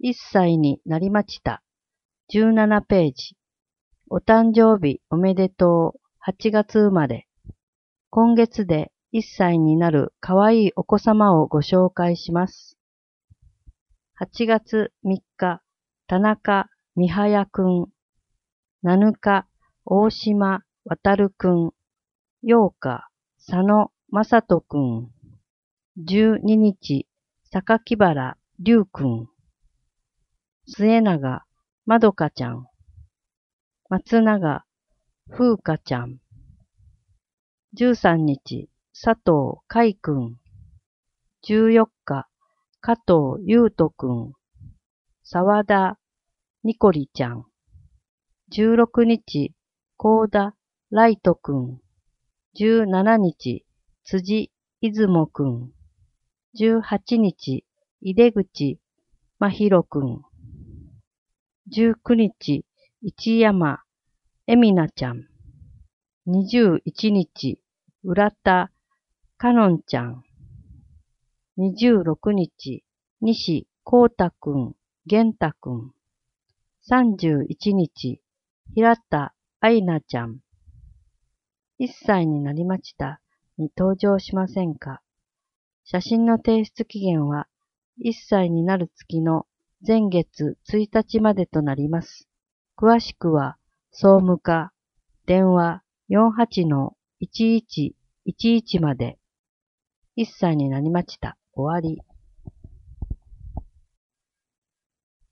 1歳になりました。17ページ。お誕生日おめでとう。8月生まれ。今月で1歳になるかわいいお子様をご紹介します。8月3日、田中美早くん。7日、大島渡くん。8日、佐野正人くん。12日、榊原龍くん。末永まどかちゃん。松永風花ちゃん。13日、佐藤海くん。14日、加藤優斗くん。沢田ニコリちゃん。16日、高田ライトくん。17日、辻出雲くん。18日、井出口真宏くん。19日、市山恵美奈ちゃん。21日、浦田かのんちゃん。26日、西光太くん、玄太くん。31日、平田愛菜ちゃん。1歳になりましたに登場しませんか？写真の提出期限は1歳になる月の前月1日までとなります。詳しくは総務課電話48-1111まで。1歳になりました。終わり。